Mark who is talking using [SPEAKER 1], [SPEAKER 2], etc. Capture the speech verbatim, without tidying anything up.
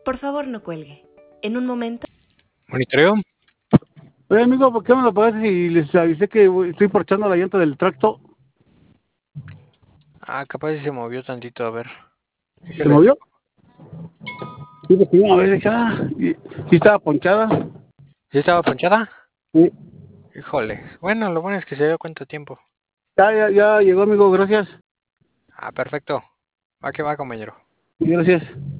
[SPEAKER 1] Por favor, no cuelgue. En un momento...
[SPEAKER 2] ¿Monitoreo?
[SPEAKER 3] Oye, amigo, ¿por qué me lo parece si les avisé que voy- estoy porchando la llanta del tracto?
[SPEAKER 2] Ah, capaz si se movió tantito, a ver.
[SPEAKER 3] ¿Se
[SPEAKER 2] Déjale,
[SPEAKER 3] movió?
[SPEAKER 2] checo.
[SPEAKER 3] Sí, porque una vez dije, ah, y- sí estaba ponchada.
[SPEAKER 2] ¿Sí estaba ponchada?
[SPEAKER 3] Sí.
[SPEAKER 2] Híjole. Bueno, lo bueno es que se dio cuánto tiempo.
[SPEAKER 3] Ya, ya, ya llegó, amigo, gracias.
[SPEAKER 2] Ah, perfecto. Va que va, compañero.
[SPEAKER 3] Gracias.